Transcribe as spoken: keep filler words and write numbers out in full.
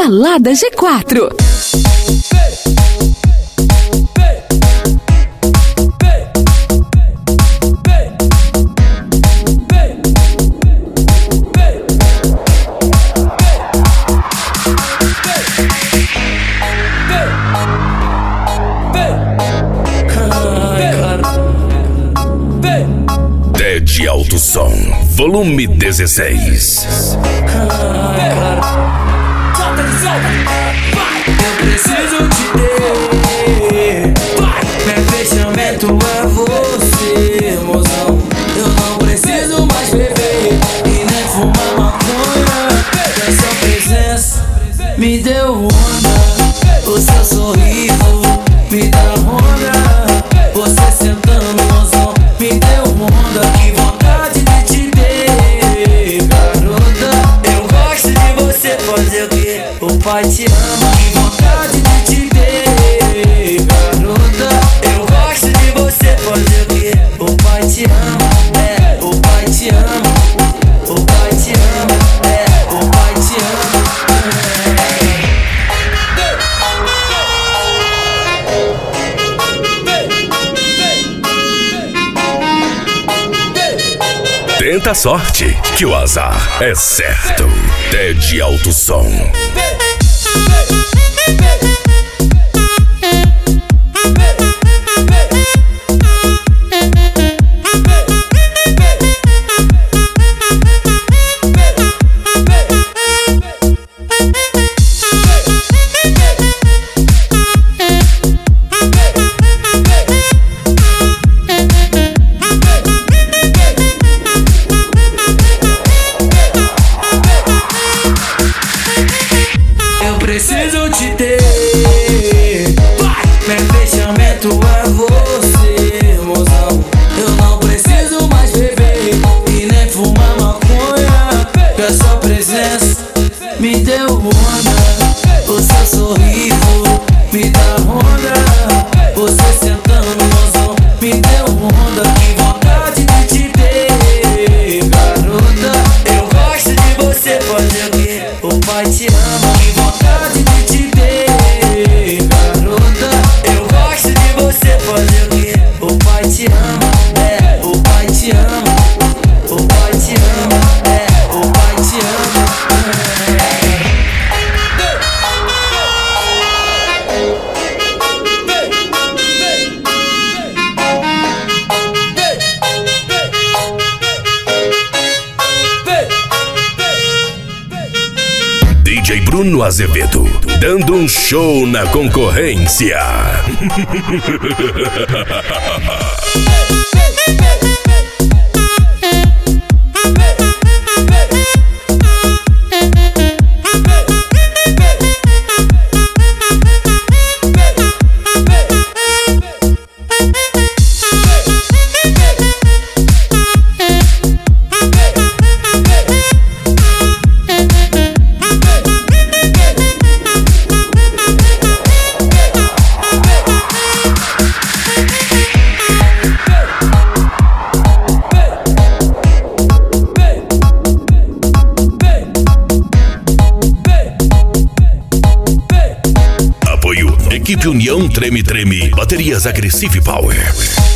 Balada G quatro. Ted Alto Som, volume dezesseis. Eu preciso te ter. Meu fechamento é você, mozão. Eu não preciso mais beber e nem fumar maconha. Essa presença me deu onda. O seu sorriso me dá onda. Você sentando, mozão, me deu onda. Que vontade de te ter, garota. Eu gosto de você, fazer o quê? O pai te ama. Que vontade de te ter, garota. Eu gosto de você, fazer o quê? O pai te ama, é, o pai te ama. O pai te ama, é, o pai te ama, Tenta a sorte, que o azar é certo. Ted Alto Som. preciso te ter. Meu fechamento é você, mozão. Eu não preciso mais beber e nem fumar maconha. Que a sua presença me deu onda. O seu sorriso me dá onda. Você sentando, mozão, me deu onda. Que vontade de te ter, garota. Eu gosto de você, fazer o quê? O pai te ama. Que vontade de te ter, garota. Eu gosto de você, fazer o quê? O pai te ama, é, o pai te ama. O pai te ama, é, o pai te ama, D J Bruno Azevedo, dando um show na concorrência. Equipe União Treme Treme, baterias Agressive Power.